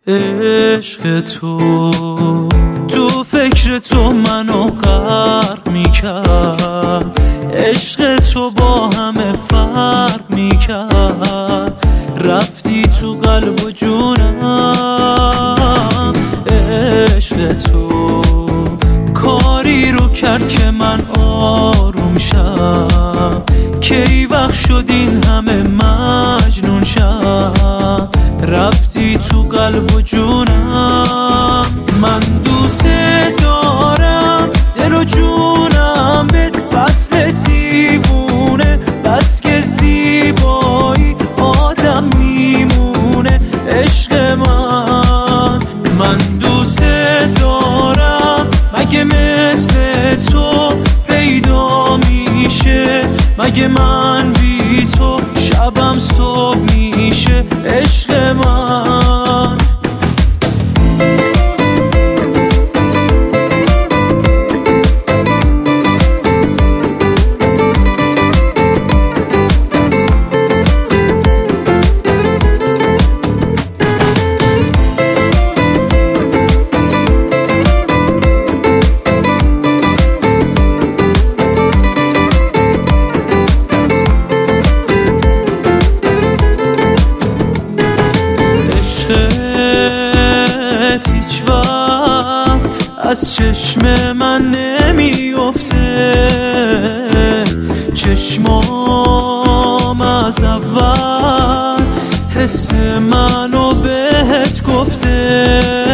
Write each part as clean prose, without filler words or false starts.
عشق تو فکر تو منو غرق میکرد، عشق تو با همه فرق میکرد، رفتی تو قلب و جونم. عشق تو کاری رو کرد که من آروم شم، کی وقت شد این همه مجنون شم، رفتی تو قلب و جونم. من دوست دارم دل و جونم بهت وصل دیوونه، بس که زیبایی آدم میمونه. عشق من دوست دارم، مگه مثل تو پیدا میشه؟ مگه من بی تو شبم صبح میشه؟ عشق من هیچ وقت از چشم من نمیفته، چشمام از اول حس منو بهت گفته.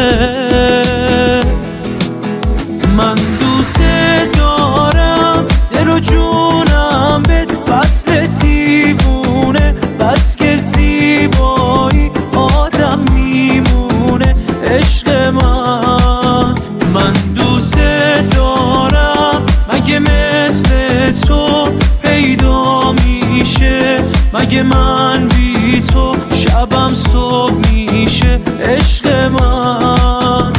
من دوست دارم دل و جونم بهت وصل دیوونه، بس که زیبایی آدم میمونه. عشق من دوست دارم، مگه مثل تو پیدا میشه؟ مگه من بی تو شبم صبح میشه؟ عشق من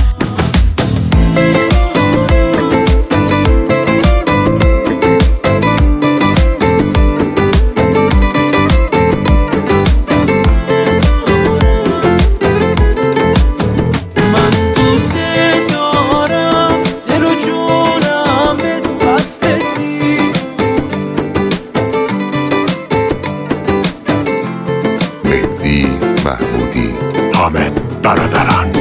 مهدی محمودی، حامد برادران.